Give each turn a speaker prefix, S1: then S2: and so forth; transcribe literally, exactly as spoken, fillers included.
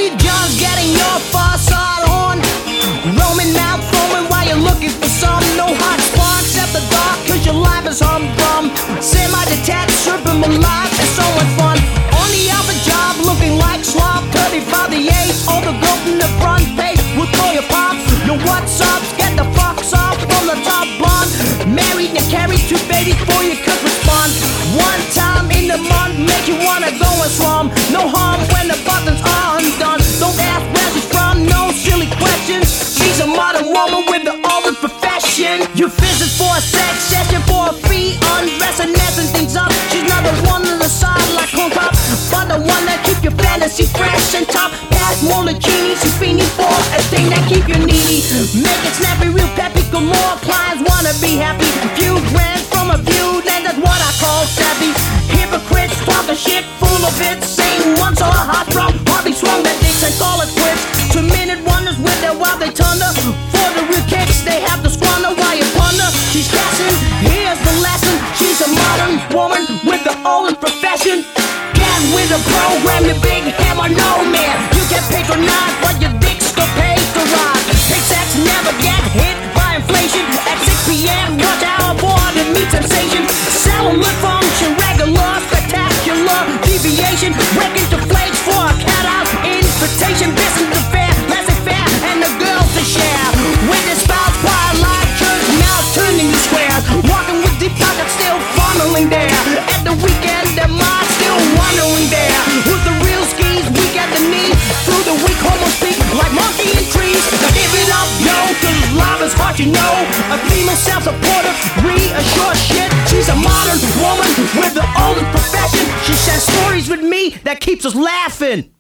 S1: Steve Jobs getting your facade on, roaming mouth foaming while you're looking for some. No hot sparks at the dark cause your life is humdrum. Semi-detached, surfing my life is so much fun. On the other job looking like slop, thirty-five the eighth, all the girls in the front page will call you pop. Your what's ups, get the fucks off from the top blonde. Married and carried two babies before you could respond. One time in the month make you wanna go and slum. No harm when the buttons are undone. Don't ask where she's from, no silly questions. She's a modern woman with the old profession. You visit for a sex session for a fee, undressing, messing things up. She's not the one on the side like corn pop, but the one that keep your fantasy fresh and top. Pass more bikini, she's fiending for a thing that keep you needy. Make it snappy, real peppy, galore. Clients wanna be happy. Few grand from a few, then that's what I call savvy. Hypocrites talking shit, full of it. Saying once or a hot drum, hardly swung their dicks and call it quits. Two minute wonders with their wild they thunder. For the real kicks, they have to squander while you ponder. She's guessing, here's the lesson. She's a modern woman with the old profession. Get with the program, you big hammer, no man. You get patronized, but your dick still pays to ride. Big sex never get hit by inflation. At six p.m., watch out for the meat sensation. Cellular function, regular, spectacular deviation. Break into flakes for a cat-out invitation. Business to fair, laissez-faire, and the girls to share. With the spouse, quiet like church, now turning the squares. Walking with deep pockets, still funneling there. At the weekend, their minds still wandering there. With the real skis, weak at the knee. Through the weak homo speak like monkey in trees. Now give it up, yo, cause life is hard, you know. A female self-supporter, reassure shit. She's a modern woman with the oldest profession. She shares stories with me that keeps us laughing.